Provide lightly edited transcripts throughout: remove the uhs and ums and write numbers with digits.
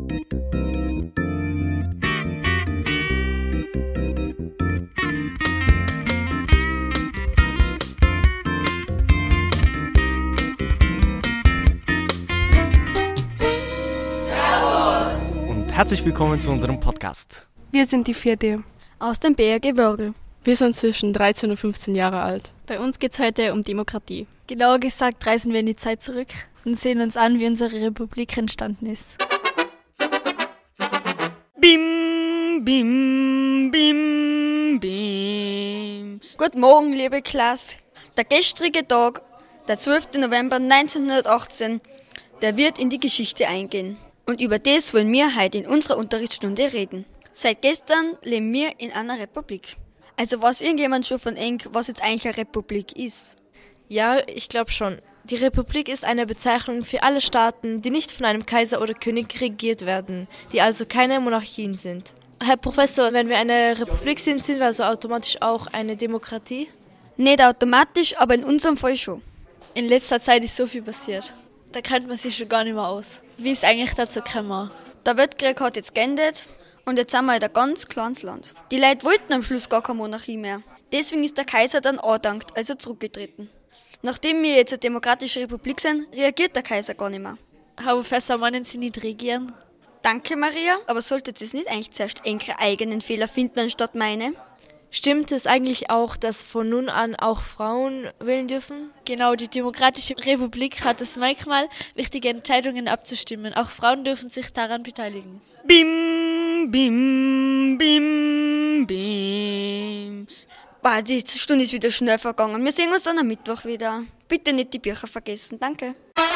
Herzlich willkommen zu unserem Podcast. Wir sind die 4D. Aus dem BRG Wörgl. Wir sind zwischen 13 und 15 Jahre alt. Bei uns geht es heute um Demokratie. Genauer gesagt reisen wir in die Zeit zurück und sehen uns an, wie unsere Republik entstanden ist. Bim, bim, bim, bim. Guten Morgen, liebe Klasse. Der gestrige Tag, der 12. November 1918, der wird in die Geschichte eingehen. Und über das wollen wir heute in unserer Unterrichtsstunde reden. Seit gestern leben wir in einer Republik. Also weiß irgendjemand schon von Eng, was jetzt eigentlich eine Republik ist? Ja, ich glaube schon. Die Republik ist eine Bezeichnung für alle Staaten, die nicht von einem Kaiser oder König regiert werden, die also keine Monarchien sind. Herr Professor, wenn wir eine Republik sind, sind wir also automatisch auch eine Demokratie? Nicht automatisch, aber in unserem Fall schon. In letzter Zeit ist so viel passiert. Da kennt man sich schon gar nicht mehr aus. Wie ist eigentlich dazu gekommen? Der Weltkrieg hat jetzt geendet und jetzt sind wir in ein ganz kleines Land. Die Leute wollten am Schluss gar keine Monarchie mehr. Deswegen ist der Kaiser dann angedankt, also zurückgetreten. Nachdem wir jetzt eine demokratische Republik sind, reagiert der Kaiser gar nicht mehr. Herr Professor, meinen Sie nicht regieren? Danke, Maria, aber solltet ihr nicht eigentlich zuerst eure eigenen Fehler finden, anstatt meine? Stimmt es eigentlich auch, dass von nun an auch Frauen wählen dürfen? Genau, die Demokratische Republik hat das Merkmal, wichtige Entscheidungen abzustimmen. Auch Frauen dürfen sich daran beteiligen. Bim, bim, bim, bim. Boah, die Stunde ist wieder schnell vergangen. Wir sehen uns dann am Mittwoch wieder. Bitte nicht die Bücher vergessen. Danke.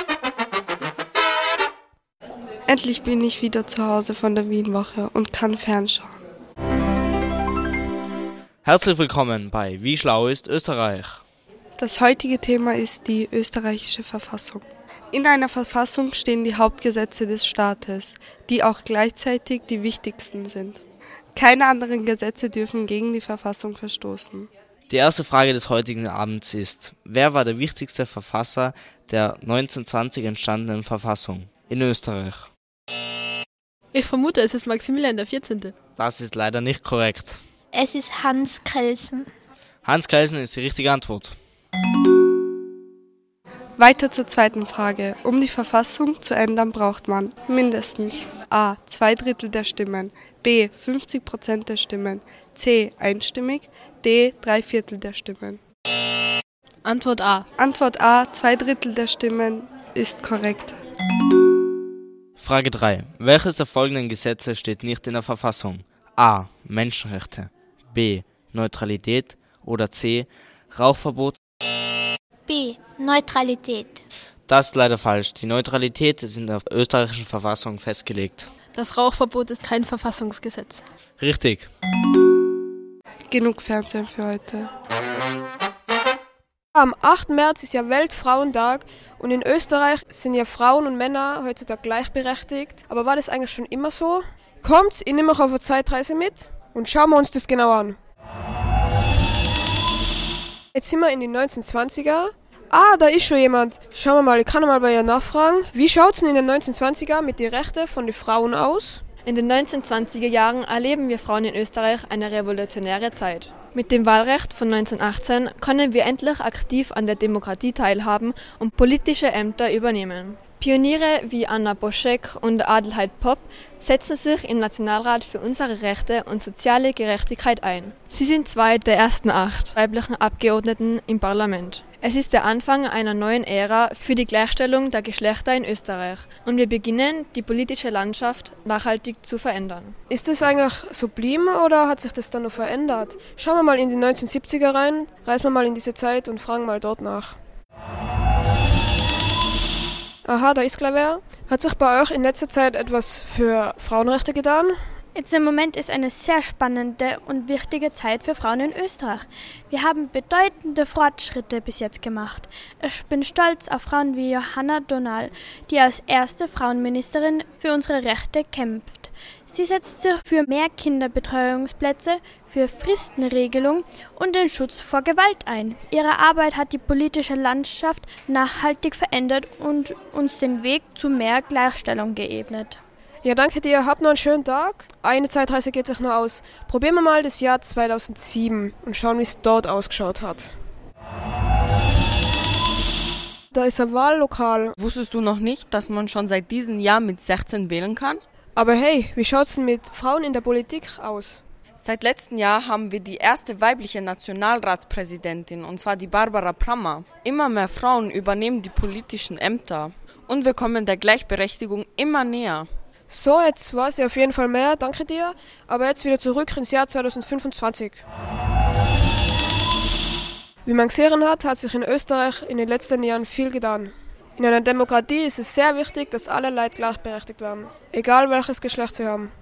Endlich bin ich wieder zu Hause von der Wienwoche und kann fernschauen. Herzlich willkommen bei Wie schlau ist Österreich? Das heutige Thema ist die österreichische Verfassung. In einer Verfassung stehen die Hauptgesetze des Staates, die auch gleichzeitig die wichtigsten sind. Keine anderen Gesetze dürfen gegen die Verfassung verstoßen. Die erste Frage des heutigen Abends ist: Wer war der wichtigste Verfasser der 1920 entstandenen Verfassung in Österreich? Ich vermute, es ist Maximilian der 14. Das ist leider nicht korrekt. Es ist Hans Kelsen. Hans Kelsen ist die richtige Antwort. Weiter zur zweiten Frage. Um die Verfassung zu ändern, braucht man mindestens a. 2/3 der Stimmen, b. 50% der Stimmen, c. einstimmig, d. 3/4 der Stimmen. Antwort A. Antwort A. 2/3 der Stimmen ist korrekt. Frage 3. Welches der folgenden Gesetze steht nicht in der Verfassung? A. Menschenrechte, b. Neutralität oder c. Rauchverbot? B. Neutralität. Das ist leider falsch. Die Neutralität ist in der österreichischen Verfassung festgelegt. Das Rauchverbot ist kein Verfassungsgesetz. Richtig. Genug Fernsehen für heute. Am 8. März ist ja Weltfrauentag und in Österreich sind ja Frauen und Männer heutzutage gleichberechtigt. Aber war das eigentlich schon immer so? Kommt, ich nehme euch auf eine Zeitreise mit und schauen wir uns das genau an. Jetzt sind wir in die 1920er. Ah, da ist schon jemand. Schauen wir mal, ich kann mal bei ihr nachfragen. Wie schaut es denn in den 1920er mit den Rechten von den Frauen aus? In den 1920er Jahren erleben wir Frauen in Österreich eine revolutionäre Zeit. Mit dem Wahlrecht von 1918 können wir endlich aktiv an der Demokratie teilhaben und politische Ämter übernehmen. Pioniere wie Anna Boschek und Adelheid Popp setzen sich im Nationalrat für unsere Rechte und soziale Gerechtigkeit ein. Sie sind 2 der ersten 8 weiblichen Abgeordneten im Parlament. Es ist der Anfang einer neuen Ära für die Gleichstellung der Geschlechter in Österreich und wir beginnen, die politische Landschaft nachhaltig zu verändern. Ist das eigentlich so geblieben oder hat sich das dann noch verändert? Schauen wir mal in die 1970er rein, reisen wir mal in diese Zeit und fragen mal dort nach. Aha, da ist gleich wer. Hat sich bei euch in letzter Zeit etwas für Frauenrechte getan? Jetzt im Moment ist eine sehr spannende und wichtige Zeit für Frauen in Österreich. Wir haben bedeutende Fortschritte bis jetzt gemacht. Ich bin stolz auf Frauen wie Johanna Donal, die als erste Frauenministerin für unsere Rechte kämpft. Sie setzt sich für mehr Kinderbetreuungsplätze, für Fristenregelung und den Schutz vor Gewalt ein. Ihre Arbeit hat die politische Landschaft nachhaltig verändert und uns den Weg zu mehr Gleichstellung geebnet. Ja, danke dir. Habt noch einen schönen Tag. Eine Zeitreise geht sich noch aus. Probieren wir mal das Jahr 2007 und schauen, wie es dort ausgeschaut hat. Da ist ein Wahllokal. Wusstest du noch nicht, dass man schon seit diesem Jahr mit 16 wählen kann? Aber hey, wie schaut's denn mit Frauen in der Politik aus? Seit letztem Jahr haben wir die erste weibliche Nationalratspräsidentin, und zwar die Barbara Prammer. Immer mehr Frauen übernehmen die politischen Ämter. Und wir kommen der Gleichberechtigung immer näher. So, jetzt weiß ich auf jeden Fall mehr, danke dir. Aber jetzt wieder zurück ins Jahr 2025. Wie man gesehen hat, hat sich in Österreich in den letzten Jahren viel getan. In einer Demokratie ist es sehr wichtig, dass alle Leute gleichberechtigt werden, egal welches Geschlecht sie haben.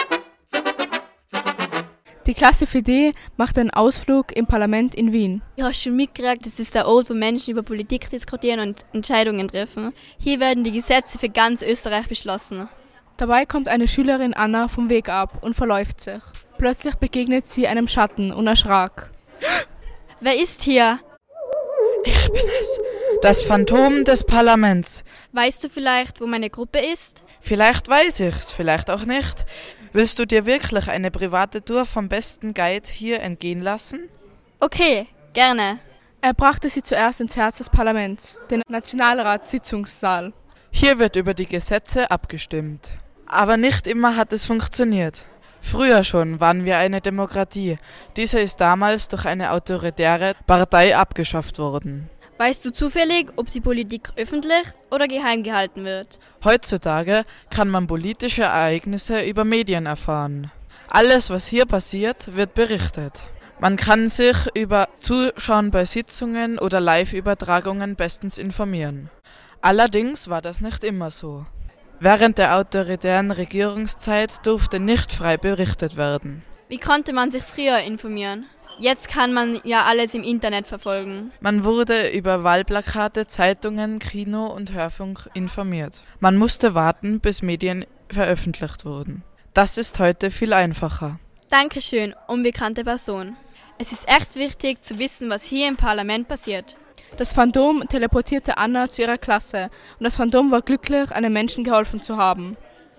Die Klasse 4D macht einen Ausflug im Parlament in Wien. Ich habe schon mitgekriegt, das ist der Ort, wo Menschen über Politik diskutieren und Entscheidungen treffen. Hier werden die Gesetze für ganz Österreich beschlossen. Dabei kommt eine Schülerin Anna vom Weg ab und verläuft sich. Plötzlich begegnet sie einem Schatten und erschrak. Wer ist hier? Ich bin es, das Phantom des Parlaments. Weißt du vielleicht, wo meine Gruppe ist? Vielleicht weiß ich's, vielleicht auch nicht. Willst du dir wirklich eine private Tour vom besten Guide hier entgehen lassen? Okay, gerne. Er brachte sie zuerst ins Herz des Parlaments, den Nationalratssitzungssaal. Hier wird über die Gesetze abgestimmt. Aber nicht immer hat es funktioniert. Früher schon waren wir eine Demokratie. Diese ist damals durch eine autoritäre Partei abgeschafft worden. Weißt du zufällig, ob die Politik öffentlich oder geheim gehalten wird? Heutzutage kann man politische Ereignisse über Medien erfahren. Alles, was hier passiert, wird berichtet. Man kann sich über Zuschauen bei Sitzungen oder Live-Übertragungen bestens informieren. Allerdings war das nicht immer so. Während der autoritären Regierungszeit durfte nicht frei berichtet werden. Wie konnte man sich früher informieren? Jetzt kann man ja alles im Internet verfolgen. Man wurde über Wahlplakate, Zeitungen, Kino und Hörfunk informiert. Man musste warten, bis Medien veröffentlicht wurden. Das ist heute viel einfacher. Dankeschön, unbekannte Person. Es ist echt wichtig zu wissen, was hier im Parlament passiert. Das Phantom teleportierte Anna zu ihrer Klasse und das Phantom war glücklich, einem Menschen geholfen zu haben.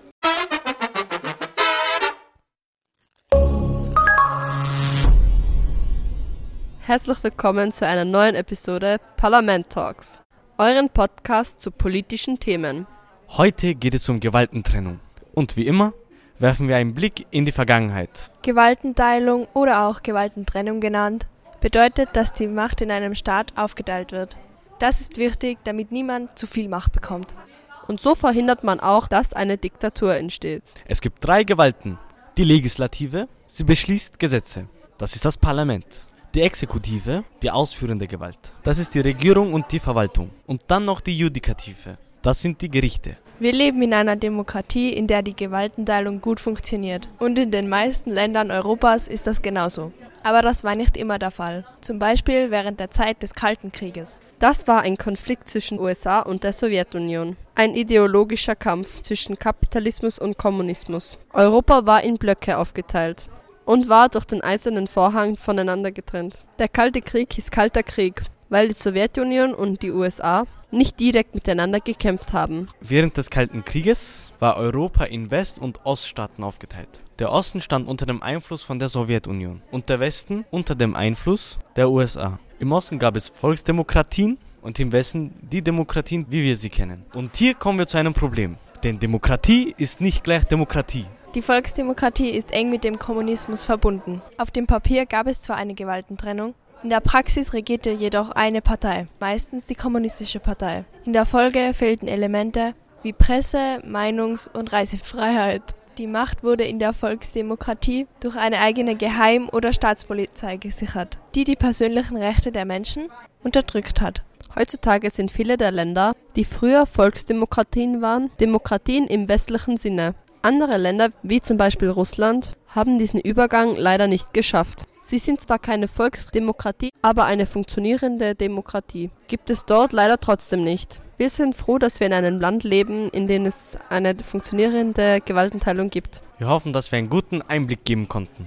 Herzlich willkommen zu einer neuen Episode Parlament Talks, euren Podcast zu politischen Themen. Heute geht es um Gewaltentrennung. Und wie immer werfen wir einen Blick in die Vergangenheit. Gewaltenteilung oder auch Gewaltentrennung genannt, bedeutet, dass die Macht in einem Staat aufgeteilt wird. Das ist wichtig, damit niemand zu viel Macht bekommt. Und so verhindert man auch, dass eine Diktatur entsteht. Es gibt 3 Gewalten. Die Legislative, sie beschließt Gesetze. Das ist das Parlament. Die Exekutive, die ausführende Gewalt. Das ist die Regierung und die Verwaltung. Und dann noch die Judikative. Das sind die Gerichte. Wir leben in einer Demokratie, in der die Gewaltenteilung gut funktioniert. Und in den meisten Ländern Europas ist das genauso. Aber das war nicht immer der Fall. Zum Beispiel während der Zeit des Kalten Krieges. Das war ein Konflikt zwischen USA und der Sowjetunion. Ein ideologischer Kampf zwischen Kapitalismus und Kommunismus. Europa war in Blöcke aufgeteilt und war durch den Eisernen Vorhang voneinander getrennt. Der Kalte Krieg hieß Kalter Krieg, weil die Sowjetunion und die USA nicht direkt miteinander gekämpft haben. Während des Kalten Krieges war Europa in West- und Oststaaten aufgeteilt. Der Osten stand unter dem Einfluss von der Sowjetunion und der Westen unter dem Einfluss der USA. Im Osten gab es Volksdemokratien und im Westen die Demokratien, wie wir sie kennen. Und hier kommen wir zu einem Problem, denn Demokratie ist nicht gleich Demokratie. Die Volksdemokratie ist eng mit dem Kommunismus verbunden. Auf dem Papier gab es zwar eine Gewaltentrennung, in der Praxis regierte jedoch eine Partei, meistens die Kommunistische Partei. In der Folge fehlten Elemente wie Presse-, Meinungs- und Reisefreiheit. Die Macht wurde in der Volksdemokratie durch eine eigene Geheim- oder Staatspolizei gesichert, die die persönlichen Rechte der Menschen unterdrückt hat. Heutzutage sind viele der Länder, die früher Volksdemokratien waren, Demokratien im westlichen Sinne. Andere Länder, wie zum Beispiel Russland, haben diesen Übergang leider nicht geschafft. Sie sind zwar keine Volksdemokratie, aber eine funktionierende Demokratie gibt es dort leider trotzdem nicht. Wir sind froh, dass wir in einem Land leben, in dem es eine funktionierende Gewaltenteilung gibt. Wir hoffen, dass wir einen guten Einblick geben konnten.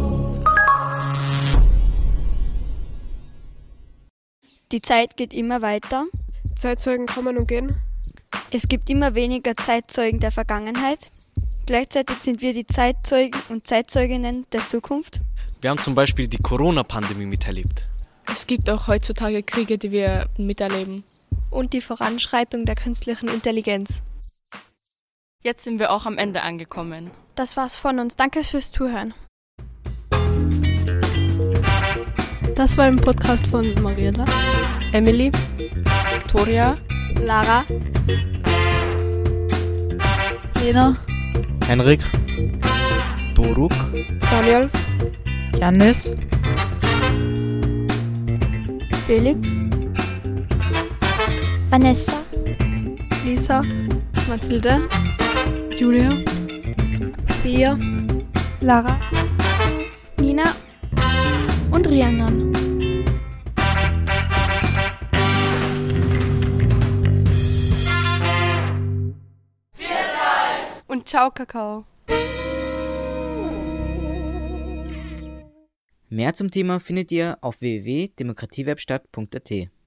Die Zeit geht immer weiter. Zeitzeugen kommen und gehen. Es gibt immer weniger Zeitzeugen der Vergangenheit. Gleichzeitig sind wir die Zeitzeugen und Zeitzeuginnen der Zukunft. Wir haben zum Beispiel die Corona-Pandemie miterlebt. Es gibt auch heutzutage Kriege, die wir miterleben. Und die Voranschreitung der künstlichen Intelligenz. Jetzt sind wir auch am Ende angekommen. Das war's von uns. Danke fürs Zuhören. Das war ein Podcast von Mariella, Emily, Victoria, Lara, Lena, Henrik, Doruk, Daniel, Janis, Felix, Vanessa, Lisa, Mathilde, Julia, Ria, Lara, Nina und Rianan. Und ciao, Kakao. Mehr zum Thema findet ihr auf www.demokratiewebstadt.at.